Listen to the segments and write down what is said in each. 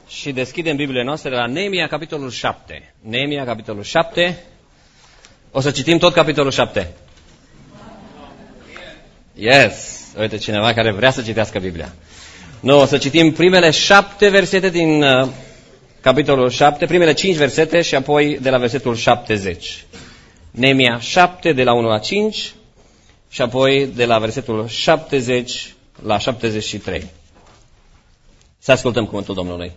Și deschidem Bibliile noastre la Neemia, capitolul 7. Neemia, capitolul 7. O să citim tot capitolul 7. Yes! Uite cineva care vrea să citească Biblia. Nu, o să citim primele 7 versete din capitolul 7, primele 5 versete și apoi de la versetul 70. Neemia 7 de la 1 la 5 și apoi de la versetul 70 la 73. Să ascultăm cuvântul Domnului.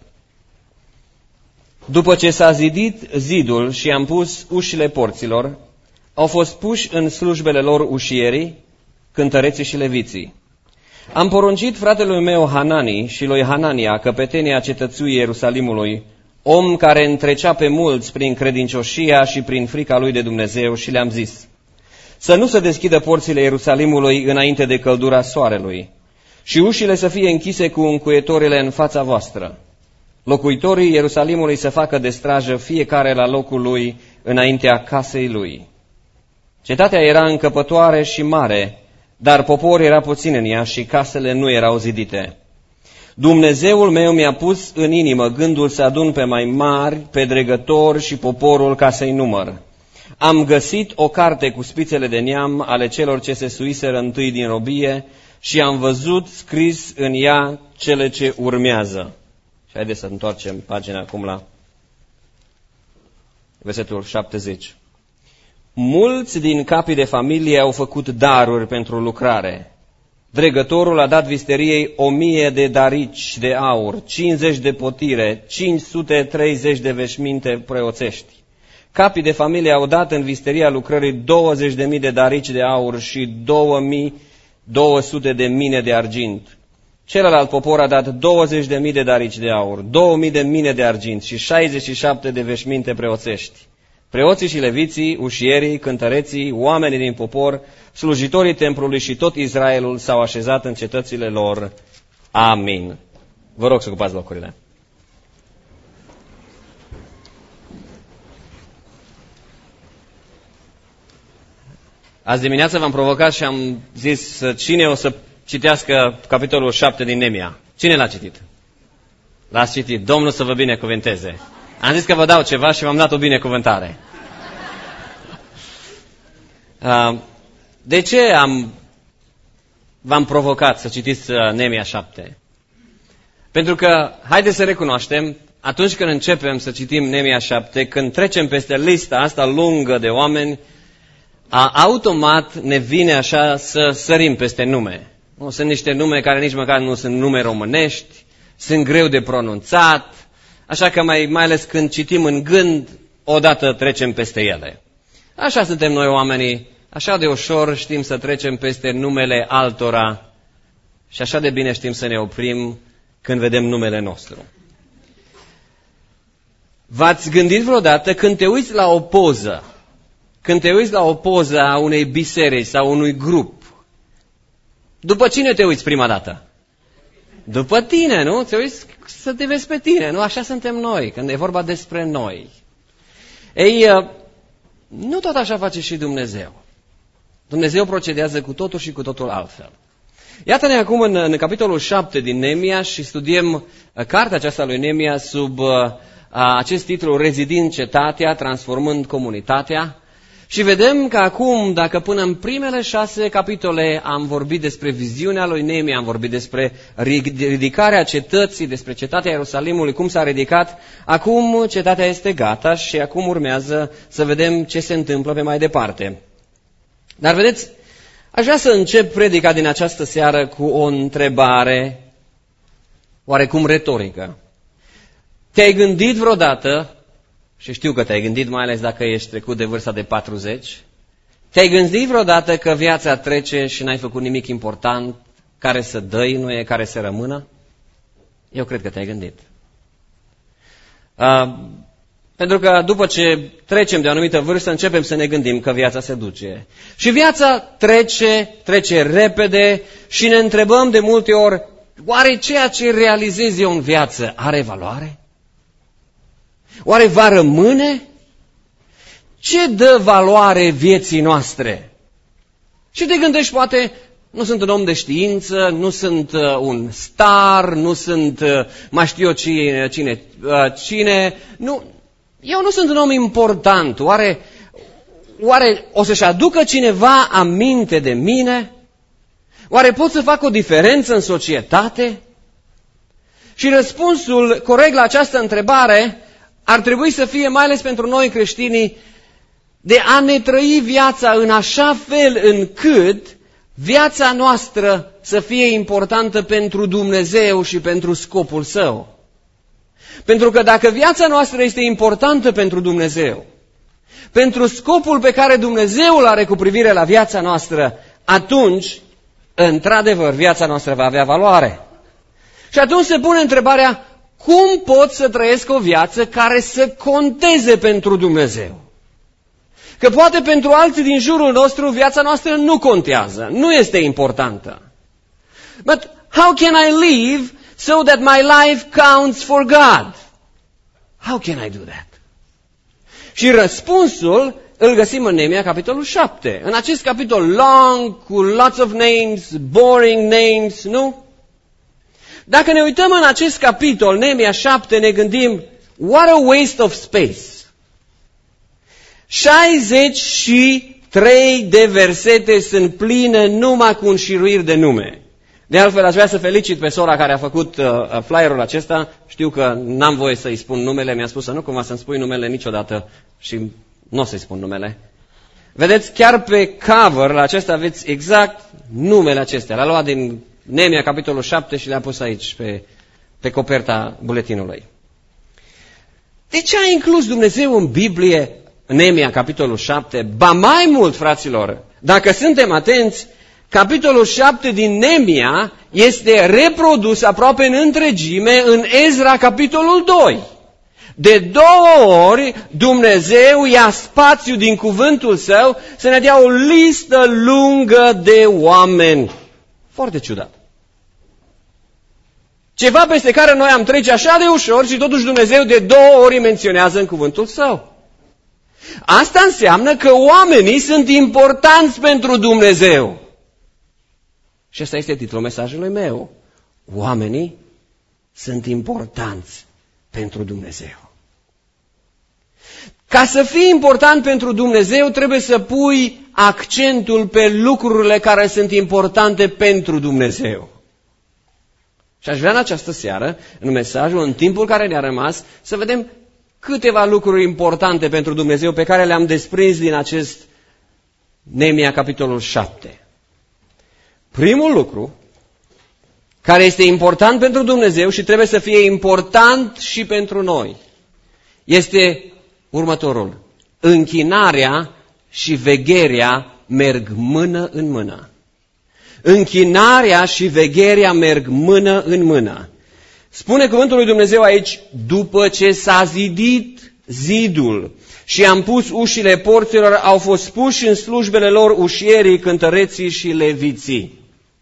După ce s-a zidit zidul și am pus ușile porților, au fost puși în slujbele lor ușierii, cântăreții și leviții. Am poruncit fratelui meu Hanani și lui Hanania, căpetenia cetățuii Ierusalimului, om care întrecea pe mulți prin credincioșia și prin frica lui de Dumnezeu, și le-am zis: să nu se deschidă porțile Ierusalimului înainte de căldura soarelui și ușile să fie închise cu încuietorile în fața voastră. Locuitorii Ierusalimului să facă de strajă fiecare la locul lui înaintea casei lui. Cetatea era încăpătoare și mare, dar popor era puțin în ea și casele nu erau zidite. Dumnezeul meu mi-a pus în inimă gândul să adun pe mai mari, pe dregători și poporul ca să-i număr. Am găsit o carte cu spițele de neam ale celor ce se suiseră întâi din robie și am văzut scris în ea cele ce urmează. Și haideți să întoarcem pagina acum la versetul 70. Mulți din capii de familie au făcut daruri pentru lucrare. Dregătorul a dat visteriei 1000 de darici de aur, 50 de potire, 530 de veșminte preoțești. Capii de familie au dat în visteria lucrării 20.000 de darici de aur și 2200 de mine de argint. Celălalt popor a dat 20.000 de darici de aur, 2000 de mine de argint și 67 de veșminte preoțești. Preoții și leviții, ușierii, cântăreții, oamenii din popor, slujitorii templului și tot Israelul s-au așezat în cetățile lor. Amin. Vă rog să ocupați locurile. Azi dimineață v-am provocat și am zis cine o să citească capitolul 7 din Neemia. Cine l-a citit? L-ați citit. Domnul să vă binecuvânteze. Am zis că vă dau ceva și v-am dat o binecuvântare. De ce v-am provocat să citiți Neemia 7? Pentru că, haideți să recunoaștem, atunci când începem să citim Neemia 7, când trecem peste lista asta lungă de oameni, automat ne vine așa să sărim peste nume. Nu, sunt niște nume care nici măcar nu sunt nume românești, sunt greu de pronunțat, așa că mai ales când citim în gând, odată trecem peste ele. Așa suntem noi oamenii, așa de ușor știm să trecem peste numele altora și așa de bine știm să ne oprim când vedem numele nostru. V-ați gândit vreodată când te uiți la o poză, când te uiți la o poză a unei biserici sau unui grup, după cine te uiți prima dată? După tine, nu? Te uiți să te vezi pe tine, nu? Așa suntem noi, când e vorba despre noi. Ei, nu tot așa face și Dumnezeu. Dumnezeu procedează cu totul și cu totul altfel. Iată-ne acum în capitolul 7 din Neemia și studiem cartea aceasta lui Neemia sub acest titlu: Rezidind cetatea, transformând comunitatea. Și vedem că acum, dacă până în primele 6 capitole am vorbit despre viziunea lui Neemia, am vorbit despre ridicarea cetății, despre cetatea Ierusalimului, cum s-a ridicat, acum cetatea este gata și acum urmează să vedem ce se întâmplă pe mai departe. Dar vedeți, aș vrea să încep predica din această seară cu o întrebare oarecum retorică. Te-ai gândit vreodată, și știu că te-ai gândit, mai ales dacă ești trecut de vârsta de 40, te-ai gândit vreodată că viața trece și n-ai făcut nimic important, care să dăinuie, care să rămână? Eu cred că te-ai gândit. Pentru că după ce trecem de o anumită vârstă, începem să ne gândim că viața se duce. Și viața trece repede și ne întrebăm de multe ori: oare ceea ce realizez eu în viață are valoare? Oare va rămâne? Ce dă valoare vieții noastre? Și te gândești poate, Nu sunt un om de știință, nu sunt un star, nu sunt mai știu eu cine. Nu, eu nu sunt un om important. Oare o să-și aducă cineva aminte de mine? Oare pot să fac o diferență în societate? Și răspunsul corect la această întrebare ar trebui să fie, mai ales pentru noi creștinii, de a ne trăi viața în așa fel încât viața noastră să fie importantă pentru Dumnezeu și pentru scopul Său. Pentru că dacă viața noastră este importantă pentru Dumnezeu, pentru scopul pe care Dumnezeu îl are cu privire la viața noastră, atunci, într-adevăr, viața noastră va avea valoare. Și atunci se pune întrebarea, cum pot să trăiesc o viață care să conteze pentru Dumnezeu? Că poate pentru alții din jurul nostru viața noastră nu contează, nu este importantă. But how can I live so that my life counts for God? How can I do that? Și răspunsul îl găsim în Neemia, capitolul 7. În acest capitol long, cu lots of names, boring names, nu? Dacă ne uităm în acest capitol, Neemia 7, ne gândim, what a waste of space. 63 de versete sunt pline numai cu înșiruiri de nume. De altfel, aș vrea să felicit pe sora care a făcut flyerul acesta. Știu că n-am voie să-i spun numele, mi-a spus să nu cumva să-mi spui numele niciodată și nu o să-i spun numele. Vedeți, chiar pe cover la acesta aveți exact numele acestea. L-a luat din Neemia, capitolul 7 și le-a pus aici pe coperta buletinului. De ce a inclus Dumnezeu în Biblie Neemia, capitolul 7? Ba mai mult, fraților, dacă suntem atenți, capitolul 7 din Neemia este reprodus aproape în întregime în Ezra, capitolul 2. De 2 ori Dumnezeu ia spațiu din cuvântul Său să ne dea o listă lungă de oameni. Foarte ciudat. Ceva peste care noi am trece așa de ușor și totuși Dumnezeu de 2 ori menționează în cuvântul Său. Asta înseamnă că oamenii sunt importanți pentru Dumnezeu. Și ăsta este titlul mesajului meu. Oamenii sunt importanți pentru Dumnezeu. Ca să fii important pentru Dumnezeu, trebuie să pui accentul pe lucrurile care sunt importante pentru Dumnezeu. Și aș vrea în această seară, în mesajul, în timpul care ne-a rămas, să vedem câteva lucruri importante pentru Dumnezeu pe care le-am desprins din acest Neemia, capitolul 7. Primul lucru care este important pentru Dumnezeu și trebuie să fie important și pentru noi este următorul. Închinarea și vegherea merg mână în mână. Închinarea și vegherea merg mână în mână. Spune cuvântul lui Dumnezeu aici, după ce s-a zidit zidul și am pus ușile porților, au fost puși în slujbele lor ușierii, cântăreții și leviții.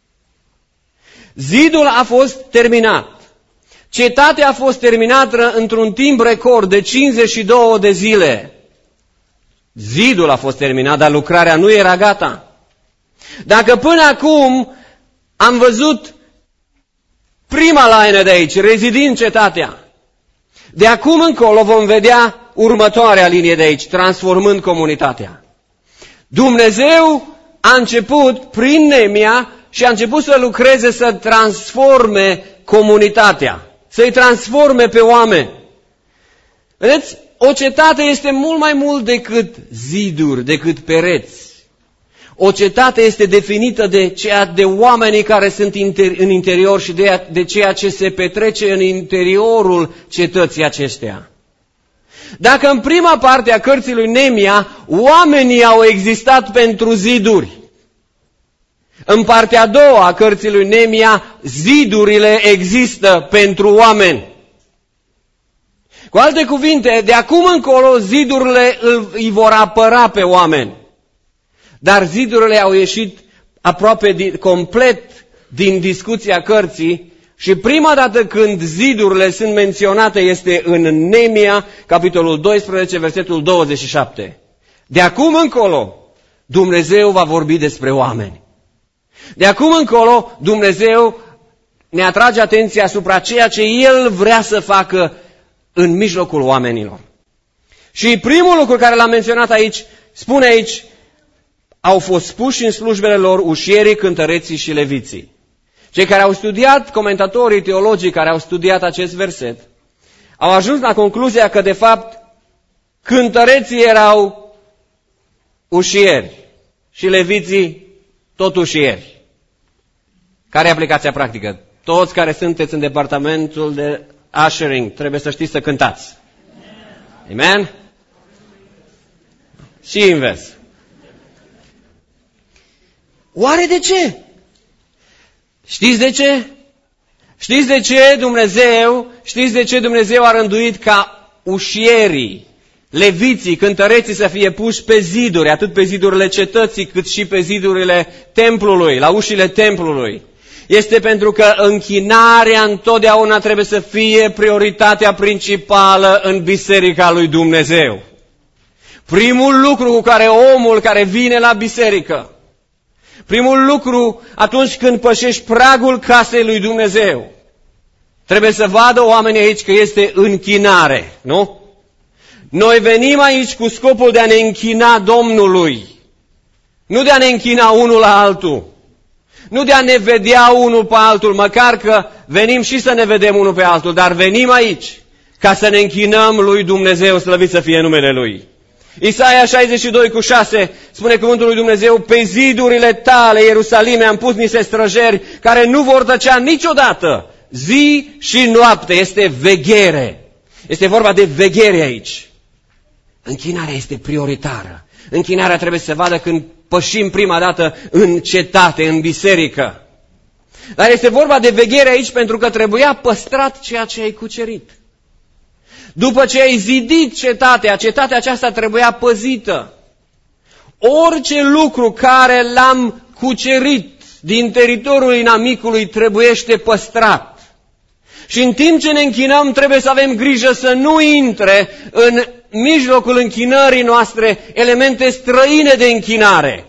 Zidul a fost terminat. Cetatea a fost terminată într-un timp record de 52 de zile. Zidul a fost terminat, dar lucrarea nu era gata. Dacă până acum am văzut prima laină de aici, rezidind cetatea, de acum încolo vom vedea următoarea linie de aici, transformând comunitatea. Dumnezeu a început prin Neemia și a început să lucreze, să transforme comunitatea, să-i transforme pe oameni. Vedeți, o cetate este mult mai mult decât ziduri, decât pereți. O cetate este definită de oamenii care sunt în interior și de ceea ce se petrece în interiorul cetății acesteia. Dacă în prima parte a cărții lui Neemia oamenii au existat pentru ziduri, în partea a doua a cărții lui Neemia zidurile există pentru oameni. Cu alte cuvinte, de acum încolo zidurile îi vor apăra pe oameni. Dar zidurile au ieșit aproape complet din discuția cărții și prima dată când zidurile sunt menționate este în Neemia, capitolul 12, versetul 27. De acum încolo, Dumnezeu va vorbi despre oameni. De acum încolo, Dumnezeu ne atrage atenția asupra ceea ce El vrea să facă în mijlocul oamenilor. Și primul lucru care l-am menționat aici, spune aici, au fost puși în slujbele lor ușierii, cântăreții și leviții. Cei care au studiat, comentatorii teologii care au studiat acest verset, au ajuns la concluzia că, de fapt, cântăreții erau ușieri și leviții tot ușieri. Care e aplicația practică? Toți care sunteți în departamentul de ushering trebuie să știți să cântați. Amen? Și invers. Oare de ce? Știți de ce? Știți de ce Dumnezeu a rânduit ca ușierii, leviții, cântăreții să fie puși pe ziduri, atât pe zidurile cetății, cât și pe zidurile templului, la ușile templului? Este pentru că închinarea întotdeauna trebuie să fie prioritatea principală în biserica lui Dumnezeu. Primul lucru cu care omul care vine la biserică, primul lucru atunci când pășești pragul casei lui Dumnezeu, trebuie să vadă oamenii aici că este închinare, nu? Noi venim aici cu scopul de a ne închina Domnului, nu de a ne închina unul la altul, nu de a ne vedea unul pe altul, măcar că venim și să ne vedem unul pe altul, dar venim aici ca să ne închinăm lui Dumnezeu, slăvit să fie numele Lui. Isaia 62:6 spune cuvântul lui Dumnezeu: pe zidurile tale, Ierusalime, am pus niște străjeri care nu vor tăcea niciodată, zi și noapte. Este veghere. Este vorba de veghere aici. Închinarea este prioritară. Închinarea trebuie să se vadă când pășim prima dată în cetate, în biserică. Dar este vorba de veghere aici pentru că trebuia păstrat ceea ce ai cucerit. După ce ai zidit cetatea aceasta trebuia păzită. Orice lucru care l-am cucerit din teritoriul inamicului trebuiește păstrat. Și în timp ce ne închinăm trebuie să avem grijă să nu intre în mijlocul închinării noastre elemente străine de închinare.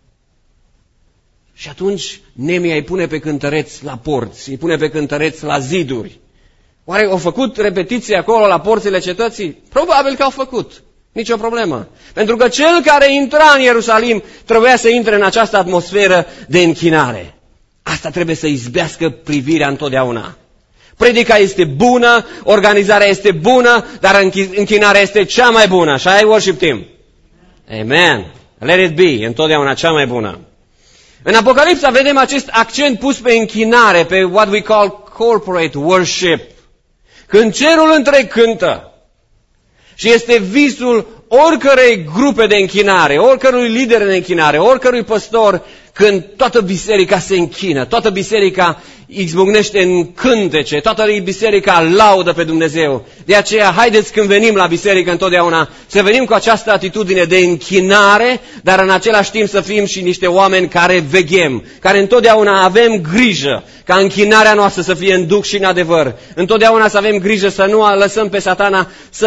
Și atunci Nemia îi pune pe cântăreți la porți, îi pune pe cântăreți la ziduri. Oare au făcut repetiții acolo la porțile cetății? Probabil că au făcut. Nicio problemă. Pentru că cel care intra în Ierusalim trebuia să intre în această atmosferă de închinare. Asta trebuie să izbească privirea întotdeauna. Predica este bună, organizarea este bună, dar închinarea este cea mai bună. Așa ai worship team? Amen. Let it be. Întotdeauna cea mai bună. În Apocalipsa vedem acest accent pus pe închinare, pe what we call corporate worship. Când cerul întreg cântă și este visul oricărei grupe de închinare, oricărui lider de închinare, oricărui păstor, când toată biserica se închină, toată biserica izbucnește în cântece, toată biserica laudă pe Dumnezeu. De aceea, haideți când venim la biserică întotdeauna să venim cu această atitudine de închinare, dar în același timp să fim și niște oameni care veghem, care întotdeauna avem grijă ca închinarea noastră să fie în duh și în adevăr. Întotdeauna să avem grijă să nu lăsăm pe Satana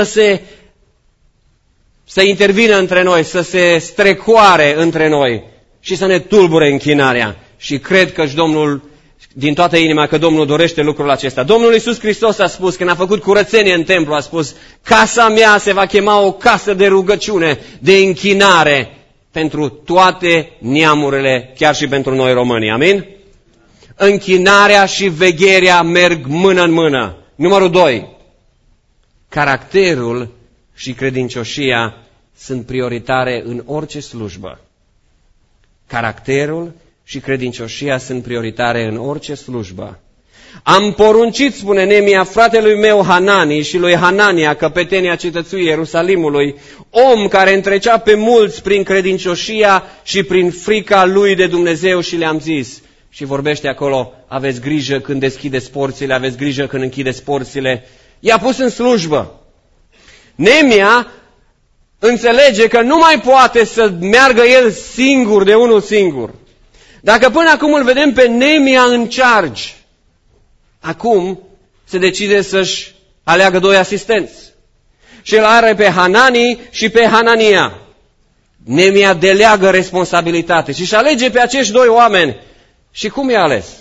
să intervină între noi, să se strecoare între noi și să ne tulbure închinarea. Și cred că și Domnul, din toată inima, că Domnul dorește lucrul acesta. Domnul Iisus Hristos a spus, când a făcut curățenie în templu, a spus: casa mea se va chema o casă de rugăciune, de închinare pentru toate neamurile, chiar și pentru noi românii. Amin? Închinarea și vegherea merg mână în mână. Numărul 2. Caracterul și credincioșia sunt prioritare în orice slujbă. Caracterul și credincioșia sunt prioritare în orice slujbă. Am poruncit, spune Nemia, fratelui meu Hanani și lui Hanania, căpetenia cetățuii Ierusalimului, om care întrecea pe mulți prin credincioșia și prin frica lui de Dumnezeu, și le-am zis. Și vorbește acolo: aveți grijă când deschideți porțile, aveți grijă când închideți porțile. I-a pus în slujbă. Nemia înțelege că nu mai poate să meargă el singur, de unul singur. Dacă până acum îl vedem pe Nemia în charge, acum se decide să-și aleagă 2 asistenți. Și îl are pe Hanani și pe Hanania. Nemia deleagă responsabilitate și își alege pe acești 2 oameni Și cum i-a ales?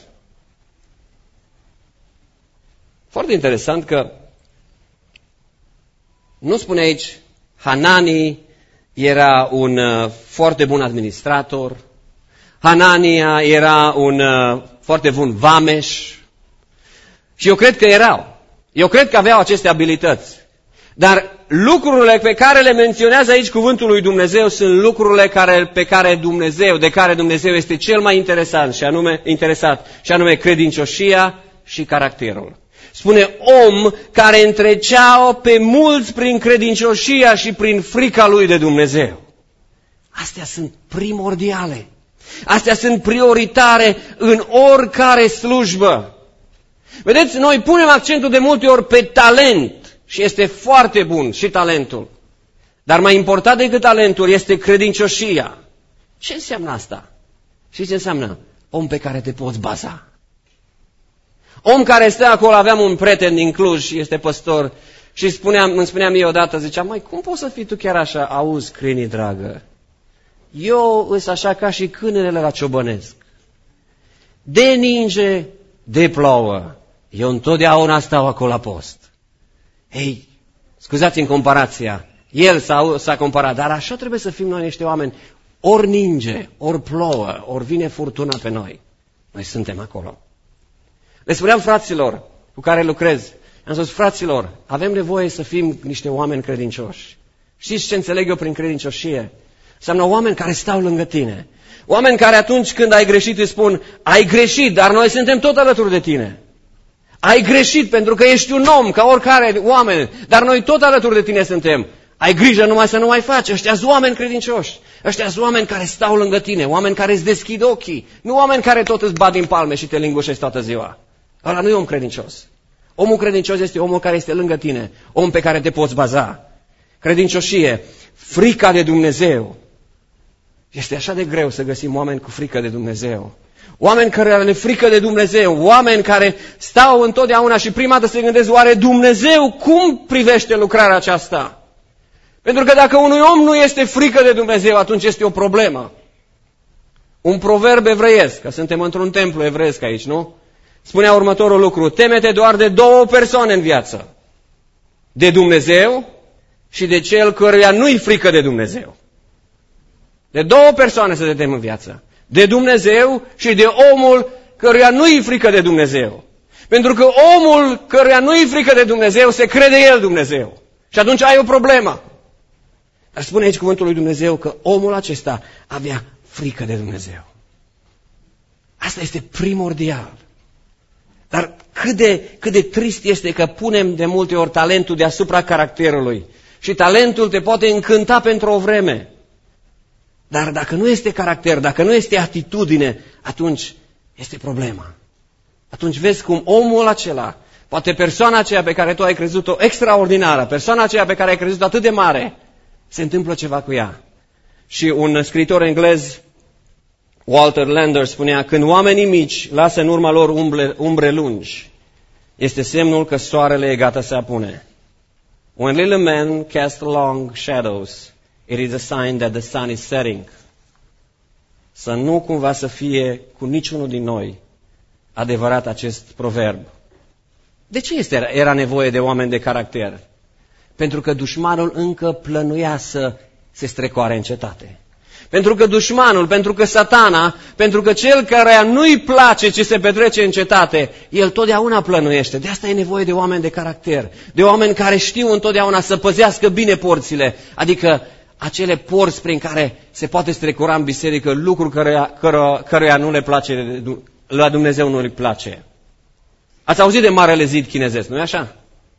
Foarte interesant că nu spune aici, Hanani era un foarte bun administrator, Hanania era un foarte bun vameș și eu cred că erau. Eu cred că aveau aceste abilități. Dar lucrurile pe care le menționează aici cuvântul lui Dumnezeu sunt lucrurile de care Dumnezeu este cel mai interesat, și anume credincioșia și caracterul. Spune om care întreceau pe mulți prin credincioșia și prin frica lui de Dumnezeu. Astea sunt primordiale. Astea sunt prioritare în oricare slujbă. Vedeți, noi punem accentul de multe ori pe talent și este foarte bun și talentul. Dar mai important decât talentul este credincioșia. Ce înseamnă asta? Și ce înseamnă? Om pe care te poți baza. Om care stă acolo, aveam un prieten din Cluj, este păstor, și îmi spunea mie odată, zicea, măi, cum poți să fii tu chiar așa? Auzi, Crini, dragă, eu îs așa ca și câinele la ciobănesc. De ninge, de plouă, eu întotdeauna stau acolo la post. Ei, scuzați-mi comparația, el s-a comparat, dar așa trebuie să fim noi niște oameni. Ori ninge, ori plouă, ori vine furtuna pe noi. Noi suntem acolo. Le spuneam fraților cu care lucrez, am spus, fraților, avem nevoie să fim niște oameni credincioși. Știți ce înțeleg eu prin credincioșie? Înseamnă oameni care stau lângă tine. Oameni care atunci când ai greșit îți spun, ai greșit, dar noi suntem tot alături de tine. Ai greșit pentru că ești un om, ca oricare oameni, dar noi tot alături de tine suntem. Ai grijă numai să nu mai faci. Ăștia sunt oameni credincioși. Ăștia sunt oameni care stau lângă tine, oameni care îți deschid ochii, nu oameni care tot îți bat din palme și te lingușesc toată ziua. Ăla nu e om credincios. Omul credincios este omul care este lângă tine, om pe care te poți baza. Credincioșie, frica de Dumnezeu. Este așa de greu să găsim oameni cu frică de Dumnezeu. Oameni care le frică de Dumnezeu, oameni care stau întotdeauna și prima dată se gândesc, oare Dumnezeu cum privește lucrarea aceasta? Pentru că dacă unui om nu este frică de Dumnezeu, atunci este o problemă. Un proverb evreiesc, că suntem într-un templu evreiesc aici, nu? Spunea următorul lucru, teme-te doar de două persoane în viață. De Dumnezeu și de cel căruia nu-i frică de Dumnezeu. De două persoane să te temi în viață. De Dumnezeu și de omul căruia nu-i frică de Dumnezeu. Pentru că omul căruia nu-i frică de Dumnezeu se crede el Dumnezeu. Și atunci ai o problemă. Dar spune aici cuvântul lui Dumnezeu că omul acesta avea frică de Dumnezeu. Asta este primordial. Dar cât de trist este că punem de multe ori talentul deasupra caracterului. Și talentul te poate încânta pentru o vreme. Dar dacă nu este caracter, dacă nu este atitudine, atunci este problema. Atunci vezi cum omul acela, poate persoana aceea pe care tu ai crezut-o extraordinară, persoana aceea pe care ai crezut-o atât de mare, se întâmplă ceva cu ea. Și un scriitor englez, Walter Landor, spunea, când oamenii mici lasă în urma lor umbre lungi, este semnul că soarele e gata să apune. When little men cast long shadows, it is a sign that the sun is setting. Să nu cumva să fie cu niciunul din noi adevărat acest proverb. De ce era nevoie de oameni de caracter? Pentru că dușmanul încă plănuia să se strecoare în cetate. Pentru că dușmanul, pentru că satana, pentru că cel care nu-i place ce se petrece în cetate, el totdeauna plănuiește. De asta e nevoie de oameni de caracter, de oameni care știu întotdeauna să păzească bine porțile, adică acele porți prin care se poate strecura în biserică lucruri căruia nu le place, la Dumnezeu nu le place. Ați auzit de marele zid chinezesc, nu-i așa?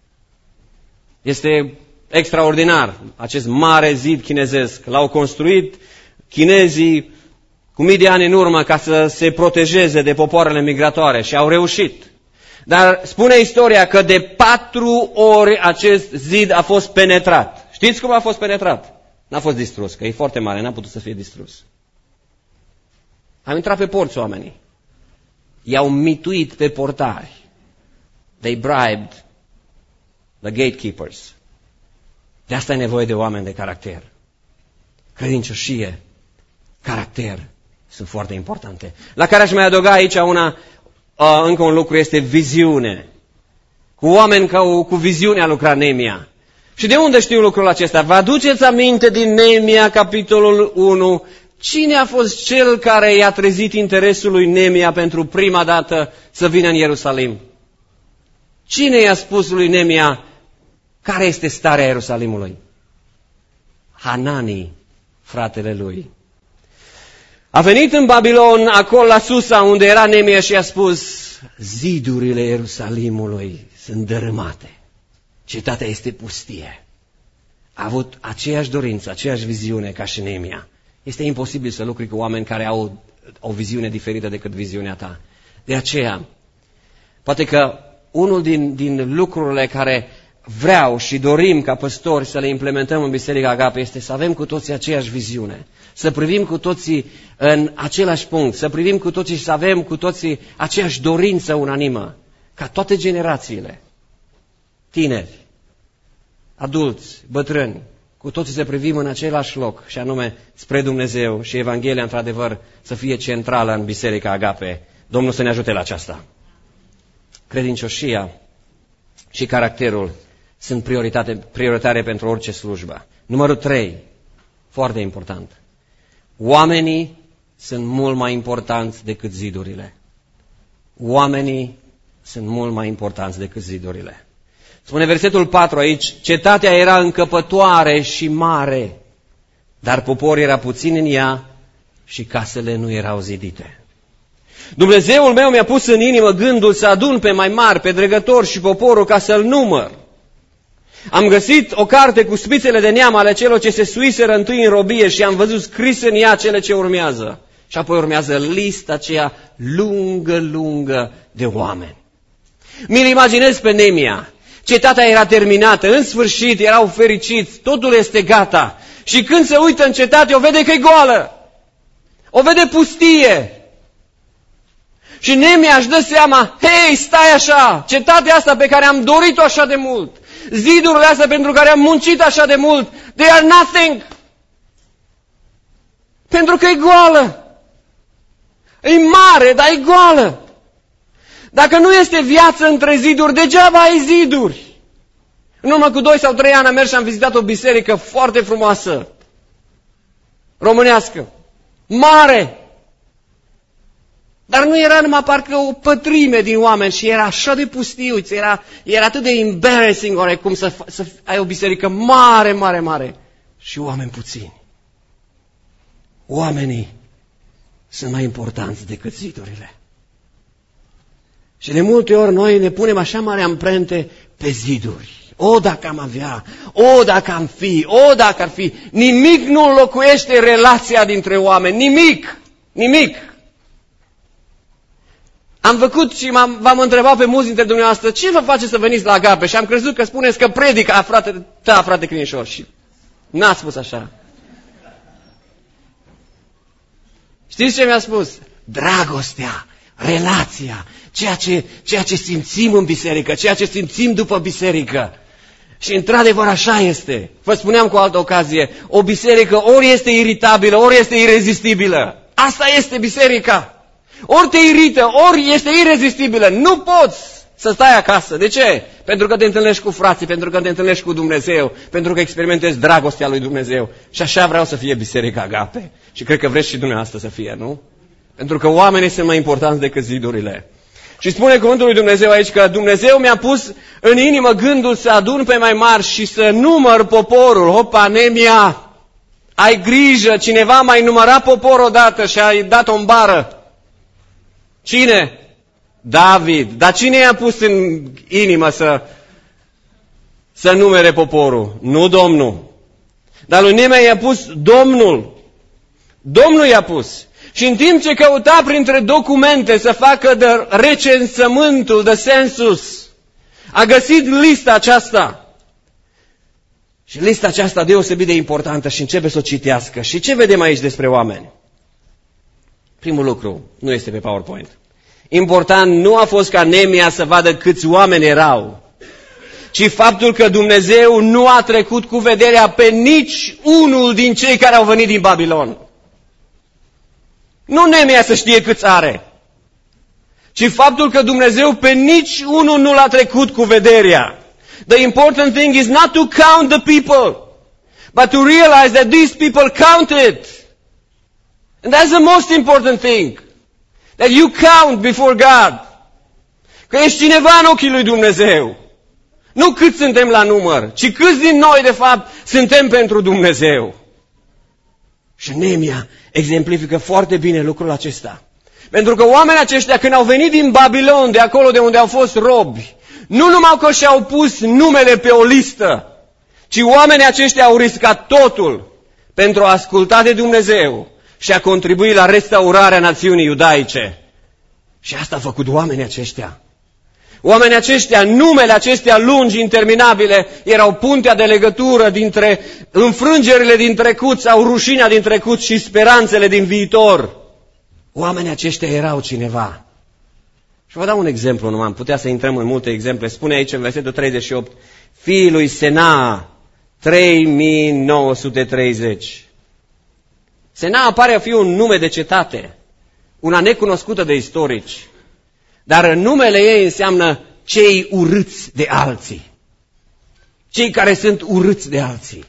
Este extraordinar acest mare zid chinezesc. L-au construit chinezii cu mii de ani în urmă ca să se protejeze de popoarele migratoare și au reușit. Dar spune istoria că de 4 ori acest zid a fost penetrat. Știți cum a fost penetrat? N-a fost distrus, că e foarte mare, n-a putut să fie distrus. Au intrat pe porți oamenii. I-au mituit pe portari. They bribed the gatekeepers. De asta e nevoie de oameni de caracter. Credincioșie, caracter, sunt foarte importante. La care aș mai adăuga aici încă un lucru, este viziune. Cu oameni cu viziune a lucrat Neemia. Și de unde știu lucrul acesta? Vă aduceți aminte din Neemia, capitolul 1, cine a fost cel care i-a trezit interesul lui Neemia pentru prima dată să vină în Ierusalim? Cine i-a spus lui Neemia care este starea Ierusalimului? Hanani, fratele lui. A venit în Babilon, acolo la Susa, unde era Neemia, și a spus: zidurile Ierusalimului sunt dărâmate. Cetatea este pustie. A avut aceeași dorință, aceeași viziune ca și Neemia. Este imposibil să lucri cu oameni care au o viziune diferită decât viziunea ta. De aceea, poate că unul din lucrurile care vreau și dorim ca păstori să le implementăm în Biserica Agape este să avem cu toții aceeași viziune, să privim cu toții în același punct, să privim cu toții și să avem cu toții aceeași dorință unanimă, ca toate generațiile, tineri, adulți, bătrâni, cu toții să privim în același loc, și anume spre Dumnezeu, și Evanghelia, într-adevăr, să fie centrală în Biserica Agape. Domnul să ne ajute la aceasta. Credincioșia și caracterul sunt prioritare pentru orice slujbă. Numărul 3, foarte important. Oamenii sunt mult mai importanți decât zidurile. Oamenii sunt mult mai importanți decât zidurile. Spune versetul 4 aici: cetatea era încăpătoare și mare, dar poporul era puțin în ea și casele nu erau zidite. Dumnezeul meu mi-a pus în inimă gândul să adun pe mai mari, pe dregători și poporul, ca să-l număr. Am găsit o carte cu spițele de neam ale celor ce se suiseră întâi în robie și am văzut scris în ea cele ce urmează. Și apoi urmează lista aceea lungă de oameni. Mi-l imaginez pe Neemia. Cetatea era terminată, în sfârșit erau fericiți, totul este gata. Și când se uită în cetate, o vede că e goală. O vede pustie. Și Neemia își dă seama: hei, stai așa, cetatea asta pe care am dorit-o așa de mult, zidurile astea pentru care am muncit așa de mult, they are nothing. Pentru că e goală. E mare, dar e goală. Dacă nu este viață între ziduri, degeaba ai ziduri. În urmă cu 2 sau 3 ani am mers și am vizitat o biserică foarte frumoasă, românească, mare. Dar nu era numai parcă o pătrime din oameni și era așa de pustiu, era atât de embarrassing oarecum să ai o biserică mare și oameni puțini. Oamenii sunt mai importanți decât zidurile. Și de multe ori noi ne punem așa mare amprente pe ziduri. O, dacă am avea, o, dacă am fi, o, dacă ar fi. Nimic nu înlocuiește relația dintre oameni, nimic. Am făcut și v-am întrebat pe mulți dintre dumneavoastră: ce vă face să veniți la Agape? Și am crezut că spuneți că predică, frate Crinișor. Și n-ați spus așa. Știți ce mi-a spus? Dragostea, relația, ceea ce simțim în biserică, ceea ce simțim după biserică. Și într-adevăr așa este. Vă spuneam cu o altă ocazie, o biserică ori este iritabilă, ori este irezistibilă. Asta este biserica. Ori te irită, ori este irezistibilă. Nu poți să stai acasă. De ce? Pentru că te întâlnești cu frații, pentru că te întâlnești cu Dumnezeu, pentru că experimentezi dragostea lui Dumnezeu. Și așa vreau să fie Biserica Agape. Și cred că vreți și dumneavoastră să fie, nu? Pentru că oamenii sunt mai importanți decât zidurile. Și spune cuvântul lui Dumnezeu aici că Dumnezeu mi-a pus în inimă gândul să adun pe mai mari și să număr poporul. Hopa, Neemia, ai grijă, cineva mai număra poporul odată și ai dat-o în bară. Cine? David. Dar cine i-a pus în inimă să numere poporul? Nu Domnul. Dar lui Neemia i-a pus Domnul. Domnul i-a pus. Și în timp ce căuta printre documente să facă de recensământul, de census, a găsit lista aceasta. Și lista aceasta deosebit de importantă și începe să o citească. Și ce vedem aici despre oameni? Primul lucru, nu este pe PowerPoint. Important nu a fost ca Neemia să vadă câți oameni erau, ci faptul că Dumnezeu nu a trecut cu vederea pe nici unul din cei care au venit din Babilon. Nu Nemia să știe câți are, ci faptul că Dumnezeu pe nici unul nu l-a trecut cu vederea. The important thing is not to count the people, but to realize that these people counted. And that's the most important thing. That you count before God. Că ești cineva în ochii lui Dumnezeu. Nu cât suntem la număr, ci câți din noi, de fapt, suntem pentru Dumnezeu. Și Neemia exemplifică foarte bine lucrul acesta. Pentru că oamenii aceștia, când au venit din Babilon, de acolo de unde au fost robi, nu numai că și-au pus numele pe o listă, ci oamenii aceștia au riscat totul pentru a asculta de Dumnezeu și a contribui la restaurarea națiunii iudaice. Și asta a făcut oamenii aceștia. Oamenii aceștia, numele acestea lungi, interminabile, erau puntea de legătură dintre înfrângerile din trecut sau rușinea din trecut și speranțele din viitor. Oamenii aceștia erau cineva. Și vă dau un exemplu numai, am putea să intrăm în multe exemple. Spune aici în versetul 38, fiii lui Sena, 3930. Sena apare a fi un nume de cetate, una necunoscută de istorici. Dar numele ei înseamnă cei urâți de alții. Cei care sunt urâți de alții.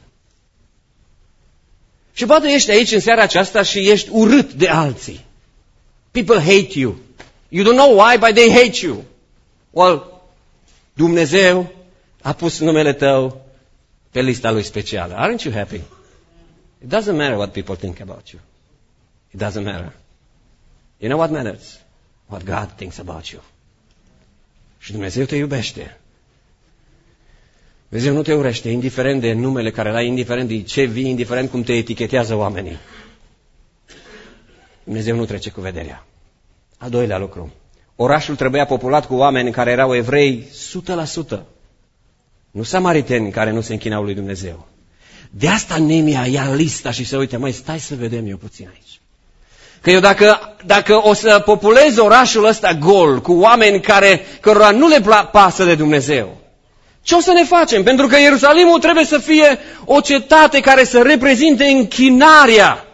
Și poate ești aici în seara aceasta și ești urât de alții. People hate you. You don't know why, but they hate you. Well, Dumnezeu a pus numele tău pe lista lui specială. Aren't you happy? It doesn't matter what people think about you. It doesn't matter. You know what matters? What God thinks about you. Și Dumnezeu te iubește. Dumnezeu nu te urăște, indiferent de numele care l-ai, indiferent de ce vii, indiferent cum te etichetează oamenii. Dumnezeu nu trece cu vederea. Al doilea lucru. Orașul trebuia populat cu oameni care erau evrei 100%. Nu samariteni care nu se închinau lui Dumnezeu. De asta Neemia ia lista și se uite, stai să vedem eu puțin aici. Că eu dacă o să populez orașul ăsta gol cu oameni cărora nu le pasă de Dumnezeu, ce o să ne facem? Pentru că Ierusalimul trebuie să fie o cetate care să reprezinte închinarea.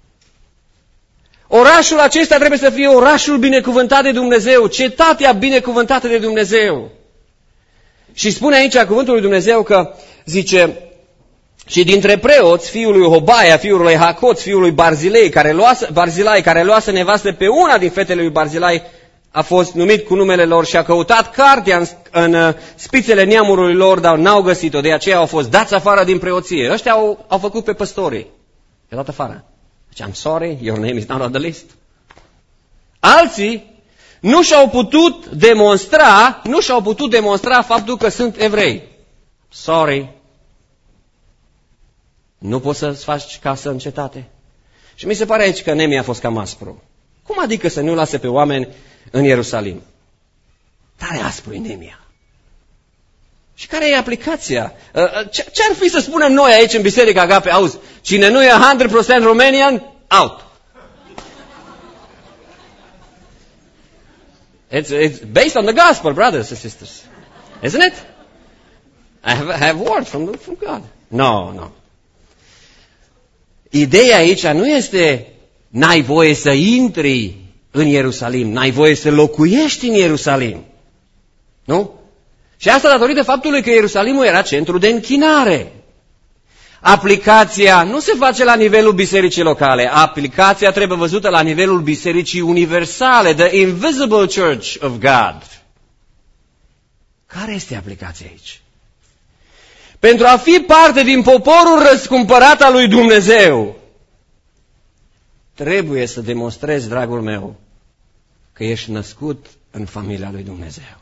Orașul acesta trebuie să fie orașul binecuvântat de Dumnezeu, cetatea binecuvântată de Dumnezeu. Și spune aici cuvântul lui Dumnezeu că, zice, și dintre preoți, fiul lui Hobaia, fiul lui Hacoț, fiul lui Barzilai, care luase nevastă pe una din fetele lui Barzilai, a fost numit cu numele lor și a căutat cartea în spițele neamului lor, dar n-au găsit-o, de aceea au fost dați afară din preoție. Ăștia au făcut pe păstorii. I-au dat afară. Deci, I'm sorry, your name is not on the list. Alții nu și-au putut demonstra faptul că sunt evrei. Sorry. Nu poți să-ți faci casă în cetate. Și mi se pare aici că Neemia a fost cam aspru. Cum adică să nu lase pe oameni în Ierusalim? Tare aspru e Neemia. Și care e aplicația? Ce-ar fi să spunem noi aici în Biserica Agape? Auzi, cine nu e 100% Romanian, out. It's based on the gospel, brothers and sisters. Isn't it? I have word from God. No. Ideea aici nu este n-ai voie să intri în Ierusalim, n-ai voie să locuiești în Ierusalim. Nu? Și asta datorită faptului că Ierusalimul era centru de închinare. Aplicația nu se face la nivelul bisericii locale, aplicația trebuie văzută la nivelul bisericii universale, the invisible church of God. Care este aplicația aici? Pentru a fi parte din poporul răscumpărat al lui Dumnezeu, trebuie să demonstrezi, dragul meu, că ești născut în familia lui Dumnezeu.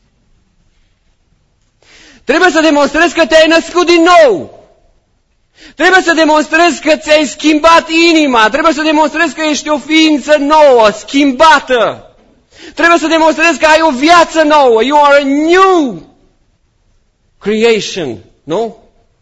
Trebuie să demonstrezi că te-ai născut din nou. Trebuie să demonstrezi că ți-ai schimbat inima. Trebuie să demonstrezi că ești o ființă nouă, schimbată. Trebuie să demonstrezi că ai o viață nouă. You are a new creation. Nu?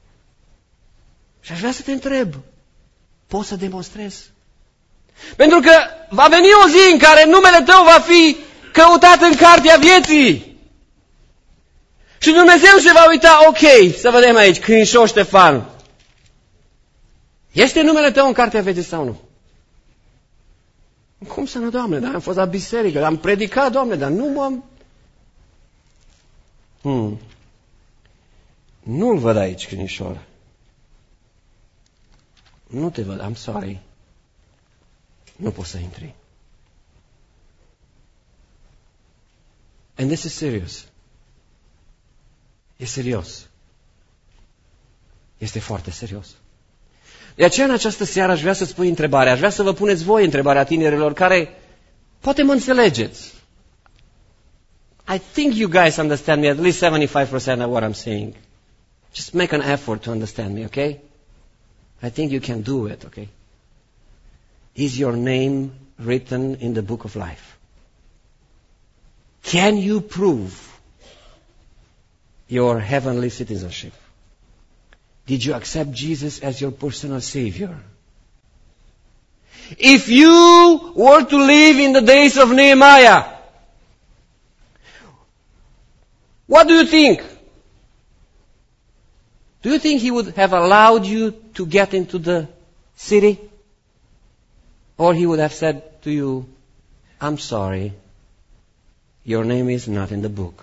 Și aș vrea să te întreb, poți să demonstrezi? Pentru că va veni o zi în care numele tău va fi căutat în cartea vieții. Și Dumnezeu se va uita, ok, să vedem aici, Crânșoș Ștefan. Este numele tău în cartea vieții sau nu? Cum să nu, Doamne? Dar am fost la biserică, am predicat, Doamne, dar nu m-am... Nu-l văd aici, Crinișor. Nu te văd, I'm sorry. Nu poți să intri. And this is serious. E serios. Este foarte serios. De aceea în această seară aș vrea să spui întrebarea, aș vrea să vă puneți voi întrebarea tinerilor care poate mă înțelegeți. I think you guys understand me at least 75% of what I'm saying. Just make an effort to understand me, okay? I think you can do it, okay? Is your name written in the book of life? Can you prove your heavenly citizenship? Did you accept Jesus as your personal Savior? If you were to live in the days of Nehemiah, what do you think? Do you think he would have allowed you to get into the city? Or he would have said to you, I'm sorry, your name is not in the book.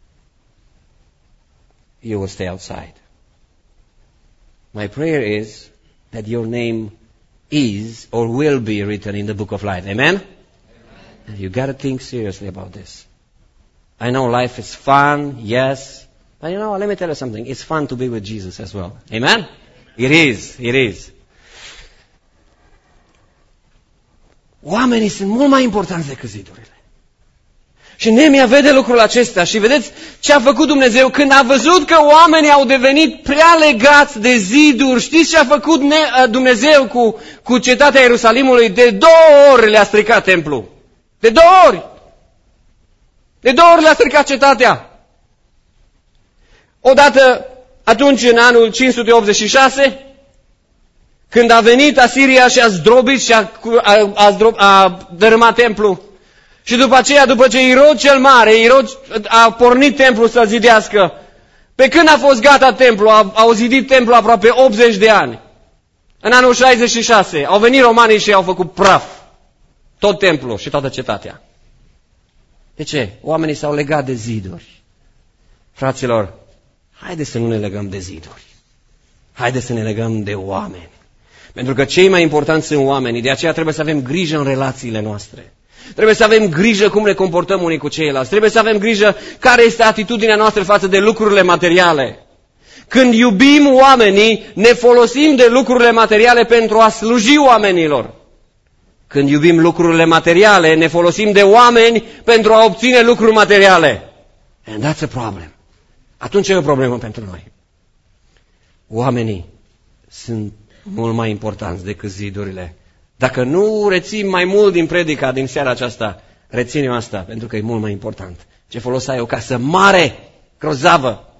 You will stay outside. My prayer is that your name is or will be written in the book of life. Amen? Amen. And you got to think seriously about this. I know life is fun, yes. But you know, let me tell you something. It's fun to be with Jesus as well. Amen? It is. It is. Oamenii sunt mult mai importanți decât zidurile. Și Neemia vede lucrul acesta și vedeți ce a făcut Dumnezeu când a văzut că oamenii au devenit prea legați de ziduri. Știți ce a făcut Dumnezeu cu cetatea Ierusalimului? De 2 ori le-a stricat templul. De 2 ori! De 2 ori le-a stricat cetatea. Odată atunci în anul 586, când a venit Asiria și a zdrobit și a dărâmat templul. Și după aceea, după ce Irod cel Mare, Irod a pornit templul să-l zidească, pe când a fost gata templul, au zidit templul aproape 80 de ani. În anul 66 au venit romanii și au făcut praf tot templul și toată cetatea. De ce? Oamenii s-au legat de ziduri. Fraților, haideți să nu ne legăm de ziduri. Haideți să ne legăm de oameni. Pentru că cei mai importanți sunt oamenii. De aceea trebuie să avem grijă în relațiile noastre. Trebuie să avem grijă cum ne comportăm unii cu ceilalți. Trebuie să avem grijă care este atitudinea noastră față de lucrurile materiale. Când iubim oamenii, ne folosim de lucrurile materiale pentru a sluji oamenilor. Când iubim lucrurile materiale, ne folosim de oameni pentru a obține lucruri materiale. And that's a problem. Atunci e o problemă pentru noi. Oamenii sunt mult mai importanți decât zidurile. Dacă nu rețin mai mult din predica din seara aceasta, reține-o asta, pentru că e mult mai important. Ce folos ai o casă mare, grozavă,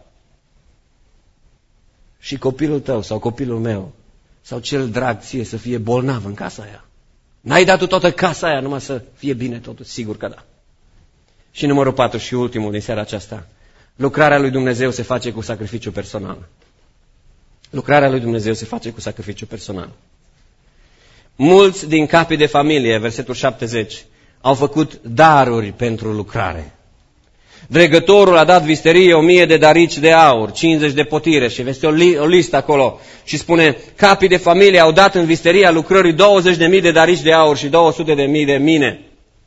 și copilul tău sau copilul meu sau cel drag ție să fie bolnav în casa aia. N-ai dat toată casa aia numai să fie bine totul, sigur că da. Și numărul 4 și ultimul din seara aceasta. Lucrarea lui Dumnezeu se face cu sacrificiu personal. Lucrarea lui Dumnezeu se face cu sacrificiu personal. Mulți din capii de familie, versetul 70, au făcut daruri pentru lucrare. Dregătorul a dat visterie 1000 de darici de aur, 50 de potire și vezi o listă acolo și spune capii de familie au dat în visteria lucrării 20.000 de darici de aur și 200.000 de mine.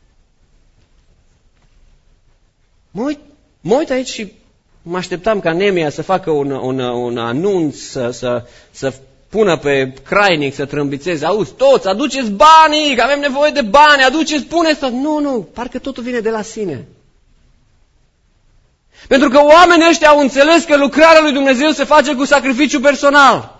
Mă uit aici și mă așteptam ca Neemia să facă un anunț, să pună pe crainic să trâmbițeze. Auzi, toți, aduceți banii, că avem nevoie de bani, aduceți, puneți tot. Nu, parcă totul vine de la sine. Pentru că oamenii ăștia au înțeles că lucrarea lui Dumnezeu se face cu sacrificiu personal.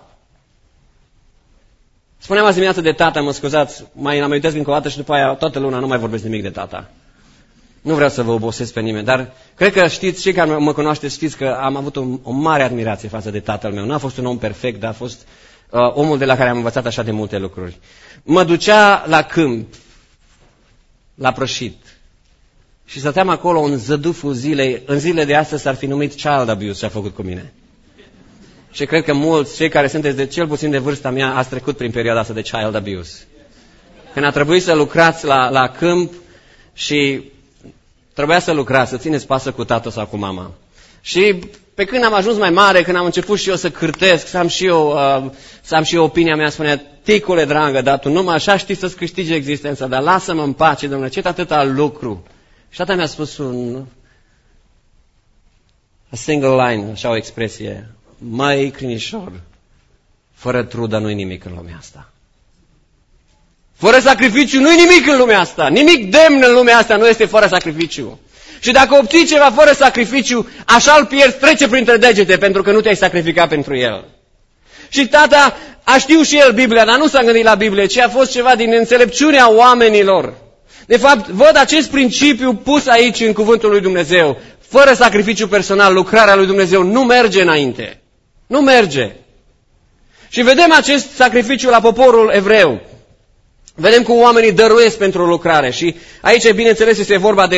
Spuneam azi dimineață de tata, mă scuzați, mai amintesc încă o dată și după aia toată luna nu mai vorbesc nimic de tata. Nu vreau să vă obosesc pe nimeni, dar cred că știți, cei care mă cunoașteți, știți că am avut o mare admirație față de tatăl meu. Nu a fost un om perfect, dar a fost omul de la care am învățat așa de multe lucruri. Mă ducea la câmp, la prășit, și stăteam acolo în zăduful zilei. În zilele de astăzi s-ar fi numit child abuse ce a făcut cu mine. Și cred că mulți, cei care sunteți de cel puțin de vârsta mea, ați trecut prin perioada asta de child abuse. când a trebuit să lucrați la câmp și trebuia să lucrați, să țineți pasă cu tată sau cu mama. Și pe când am ajuns mai mare, când am început și eu să cârtesc, să am și eu opinia mea, spunea, ticule dragă, dar tu numai așa știi să-ți câștigi existența, dar lasă-mă în pace, domnule, ce atâta lucru. Și tata mi-a spus a single line, așa o expresie, măi, crinișor, fără trudă nu-i nimic în lumea asta. Fără sacrificiu nu-i nimic în lumea asta. Nimic demn în lumea asta nu este fără sacrificiu. Și dacă obții ceva fără sacrificiu, așa îl pierzi, trece printre degete, pentru că nu te-ai sacrificat pentru el. Și tata a știut și el Biblia, dar nu s-a gândit la Biblie, ci a fost ceva din înțelepciunea oamenilor. De fapt, văd acest principiu pus aici în cuvântul lui Dumnezeu. Fără sacrificiu personal, lucrarea lui Dumnezeu nu merge înainte. Nu merge. Și vedem acest sacrificiu la poporul evreu. Vedem cum oamenii dăruiesc pentru lucrare. Și aici, bineînțeles, este vorba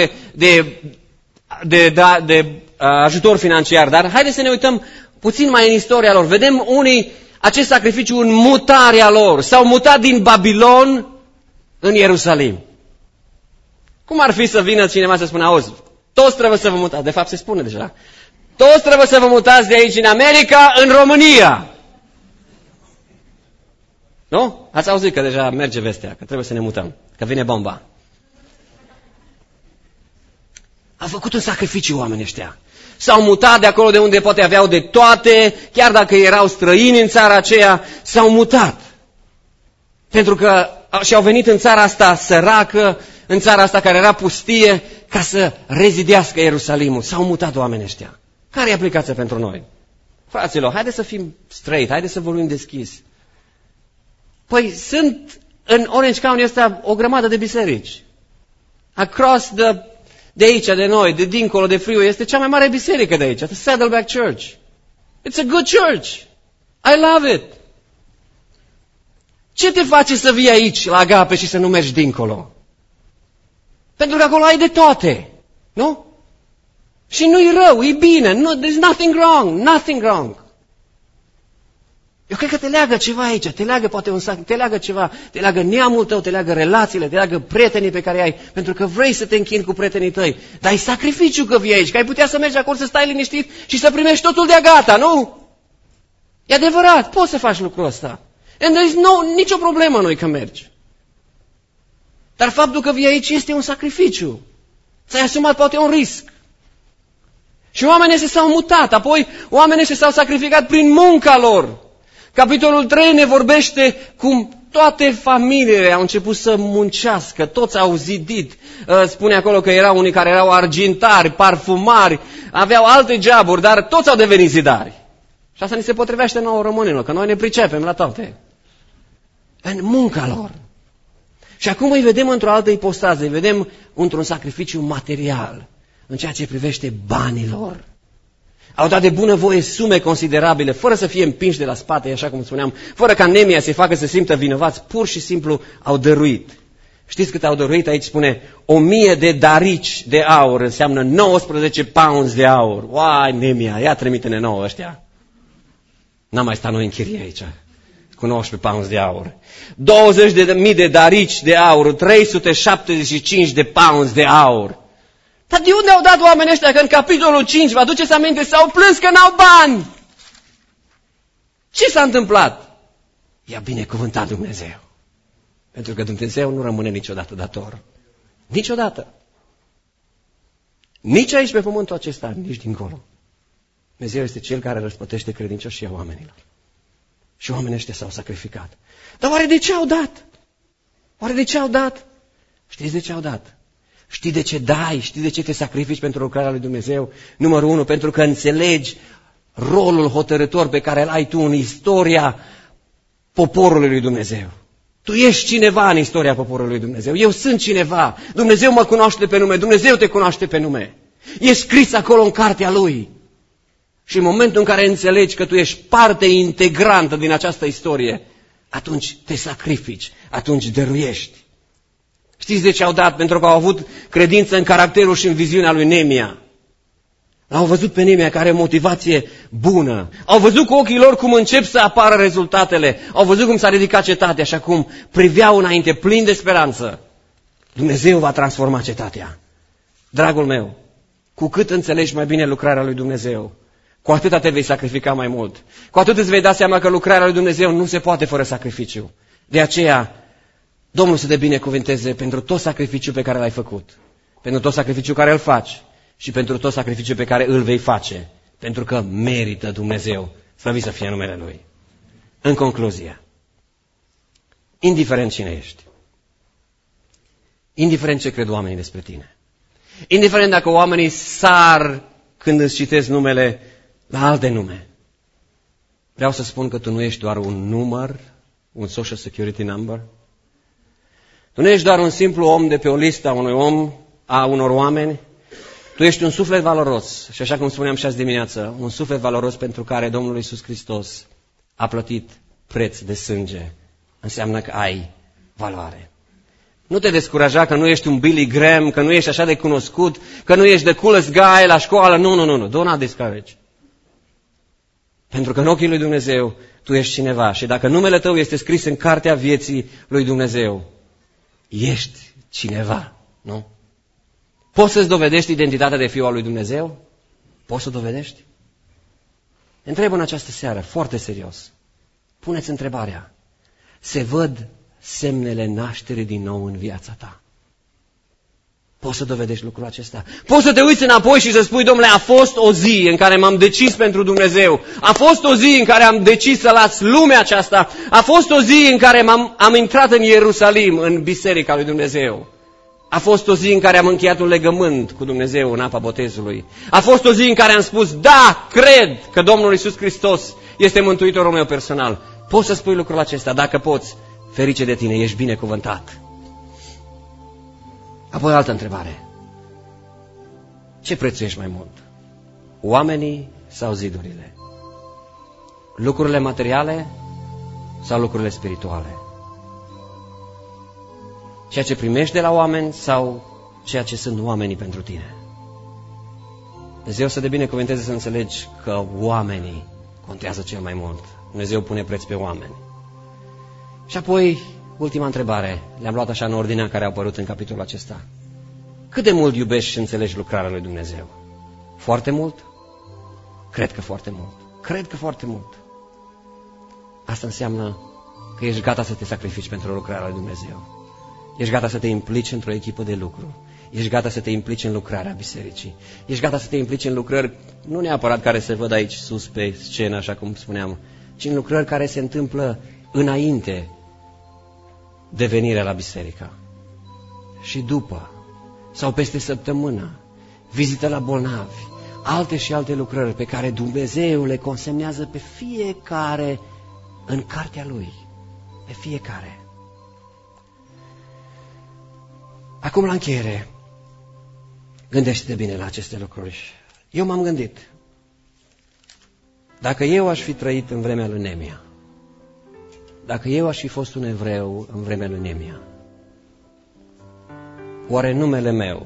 de ajutor financiar. Dar haideți să ne uităm puțin mai în istoria lor. Vedem unii acest sacrificiu în mutarea lor. S-au mutat din Babilon în Ierusalim. Cum ar fi să vină cineva să spună, auzi, toți trebuie să vă mutați. De fapt se spune deja. Toți trebuie să vă mutați de aici în America în România. Nu? Ați auzit că deja merge vestea, că trebuie să ne mutăm, că vine bomba. A făcut un sacrificiu oamenii ăștia. S-au mutat de acolo de unde poate aveau de toate, chiar dacă erau străini în țara aceea, s-au mutat. Pentru că și-au venit în țara asta săracă, în țara asta care era pustie, ca să rezidească Ierusalimul. S-au mutat oamenii ăștia. Care e aplicația pentru noi? Fraților, haideți să fim straight, haideți să vorbim deschis. Păi sunt în Orange County ăsta o grămadă de biserici. Across de aici, de noi, de dincolo de freeway, este cea mai mare biserică de aici, the Saddleback Church. It's a good church. I love it. Ce te face să vii aici la Agape și să nu mergi dincolo? Pentru că acolo ai de toate, nu? Și nu-i rău, e bine, there's nothing wrong, nothing wrong. Eu cred că te leagă ceva aici, te leagă poate te leagă ceva, te leagă neamul tău, te leagă relațiile, te leagă prietenii pe care ai, pentru că vrei să te închini cu prietenii tăi. Dar e sacrificiu că vii aici, că ai putea să mergi acolo să stai liniștit și să primești totul de gata, nu? E adevărat, poți să faci lucrul ăsta. And there is nicio problemă noi că mergi. Dar faptul că vii aici este un sacrificiu. Ți-ai asumat poate un risc. Și oamenii s-au mutat, apoi oamenii s-au sacrificat prin munca lor. Capitolul 3 ne vorbește cum toate familiile au început să muncească, toți au zidit. Spune acolo că erau unii care erau argintari, parfumari, aveau alte joburi, dar toți au devenit zidari. Și asta ni se potrivește nouă românilor, că noi ne pricepem la toate. În munca lor. Și acum îi vedem într-o altă ipostază, îi vedem într-un sacrificiu material, în ceea ce privește banii lor. Au dat de bunăvoie sume considerabile, fără să fie împinși de la spate, așa cum spuneam, fără ca Nemia să-i facă să simtă vinovați, pur și simplu au dăruit. Știți cât au dăruit? Aici spune 1000 de darici de aur, înseamnă 19 pounds de aur. Uai, Nemia, ia trimite-ne nouă ăștia. N-am mai stat noi în chirie aici, cu 19 pounds de aur. 20.000 de darici de aur, 375 de pounds de aur. Dar de unde au dat oamenii ăștia? Că în capitolul 5, vă aduceți aminte, s-au plâns că n-au bani. Ce s-a întâmplat? I-a binecuvântat Dumnezeu. Pentru că Dumnezeu nu rămâne niciodată dator. Niciodată. Nici aici pe pământul acesta, nici dincolo. Dumnezeu este Cel care răsplătește credincioșia oamenilor. Și oamenii ăștia s-au sacrificat. Dar oare de ce au dat? Oare de ce au dat? Știți de ce au dat? Știi de ce dai? Știi de ce te sacrifici pentru lucrarea lui Dumnezeu? Numărul 1, pentru că înțelegi rolul hotărător pe care îl ai tu în istoria poporului lui Dumnezeu. Tu ești cineva în istoria poporului lui Dumnezeu. Eu sunt cineva. Dumnezeu mă cunoaște pe nume. Dumnezeu te cunoaște pe nume. E scris acolo în cartea Lui. Și în momentul în care înțelegi că tu ești parte integrantă din această istorie, atunci te sacrifici, atunci dăruiești. Știți de ce au dat? Pentru că au avut credință în caracterul și în viziunea lui Nemia. L-au văzut pe Neemia care are motivație bună. Au văzut cu ochii lor cum încep să apară rezultatele. Au văzut cum s-a ridicat cetatea și acum priveau înainte, plini de speranță. Dumnezeu va transforma cetatea. Dragul meu, cu cât înțelegi mai bine lucrarea lui Dumnezeu, cu atât te vei sacrifica mai mult. Cu atât îți vei da seama că lucrarea lui Dumnezeu nu se poate fără sacrificiu. De aceea, Domnul să te binecuvânteze pentru tot sacrificiul pe care l-ai făcut, pentru tot sacrificiul care îl faci și pentru tot sacrificiul pe care îl vei face, pentru că merită Dumnezeu, slăvit să fie numele Lui. În concluzie, indiferent cine ești, indiferent ce cred oamenii despre tine, indiferent dacă oamenii sar când îți citesc numele la alte nume, vreau să spun că tu nu ești doar un număr, un social security number. Tu nu ești doar un simplu om de pe o listă a unor oameni. Tu ești un suflet valoros. Și așa cum spuneam și azi dimineață, un suflet valoros pentru care Domnul Iisus Hristos a plătit preț de sânge. Înseamnă că ai valoare. Nu te descuraja că nu ești un Billy Graham, că nu ești așa de cunoscut, că nu ești the coolest guy la școală. Nu. Do not discourage. Pentru că în ochii lui Dumnezeu tu ești cineva. Și dacă numele tău este scris în cartea vieții lui Dumnezeu, ești cineva, nu? Poți să-ți dovedești identitatea de fiu al lui Dumnezeu? Poți să dovedești? Întreb în această seară, foarte serios. Puneți întrebarea. Se văd semnele nașterii din nou în viața ta? Poți să dovedești lucrul acesta? Poți să te uiți înapoi și să spui, domnule, a fost o zi în care m-am decis pentru Dumnezeu. A fost o zi în care am decis să las lumea aceasta. A fost o zi în care am intrat în Ierusalim, în biserica lui Dumnezeu. A fost o zi în care am încheiat un legământ cu Dumnezeu în apa botezului. A fost o zi în care am spus, da, cred că Domnul Iisus Hristos este mântuitorul meu personal. Poți să spui lucrul acesta? Dacă poți, ferice de tine, ești binecuvântat. Apoi altă întrebare. Ce prețuiești mai mult? Oamenii sau zidurile? Lucrurile materiale sau lucrurile spirituale? Ceea ce primești de la oameni sau ceea ce sunt oamenii pentru tine? Dumnezeu să te binecuvânteze să înțelegi că oamenii contează cel mai mult. Dumnezeu pune preț pe oameni. Și apoi, ultima întrebare. Le-am luat așa în ordinea care a apărut în capitolul acesta. Cât de mult iubești și înțelegi lucrarea lui Dumnezeu? Foarte mult? Cred că foarte mult. Cred că foarte mult. Asta înseamnă că ești gata să te sacrifici pentru lucrarea lui Dumnezeu. Ești gata să te implici într-o echipă de lucru. Ești gata să te implici în lucrarea bisericii. Ești gata să te implici în lucrări, nu neapărat care se văd aici sus pe scenă, așa cum spuneam, ci în lucrări care se întâmplă înainte de venirea la biserică. Și după, sau peste săptămână, vizită la bolnavi, alte și alte lucrări pe care Dumnezeu le consemnează pe fiecare în cartea Lui. Pe fiecare. Acum la încheiere, gândește-te bine la aceste lucruri. Eu m-am gândit, dacă eu aș fi trăit în vremea lui Neemia, dacă eu aș fi fost un evreu în vremea lui Neemia, oare numele meu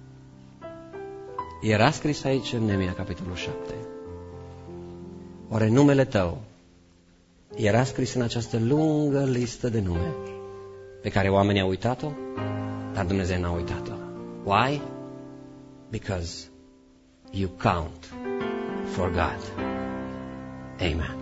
era scris aici în Neemia, capitolul 7? Oare numele tău era scris în această lungă listă de nume pe care oamenii au uitat-o, dar Dumnezeu n-a uitat-o? Why? Because you count for God. Amen.